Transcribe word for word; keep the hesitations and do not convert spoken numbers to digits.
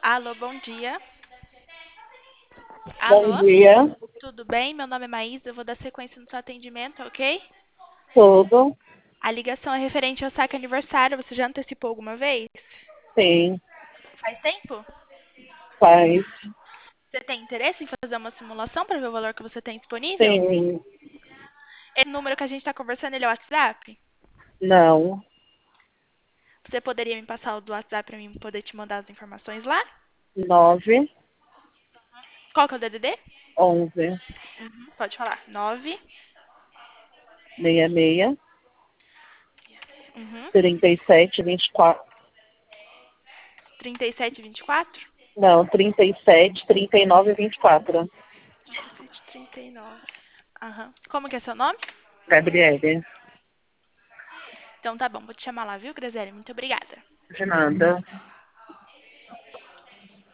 Alô, bom dia. Bom Alô, dia, tudo bem? Meu nome é Maísa, eu vou dar sequência no seu atendimento, ok? tudo? A ligação é referente ao saque aniversário. Você já antecipou alguma vez? Sim, Faz tempo? faz. Você tem interesse em fazer uma simulação para ver o valor que você tem disponível? Sim, Esse número que a gente está conversando, ele é o WhatsApp? não. Você poderia me passar o do WhatsApp para mim poder te mandar as informações lá? Nove, Qual que é o D D D? onze, Uhum, pode falar. Nove. meia, meia, Uhum. trinta e sete, vinte e quatro. trinta e sete, vinte e quatro? Não, trinta e sete, trinta e nove, vinte e quatro. trinta e sete, trinta e nove. Aham. Como que é seu nome? Gabriele, Então tá bom, vou te chamar lá, viu, Graziele? Muito obrigada. de nada.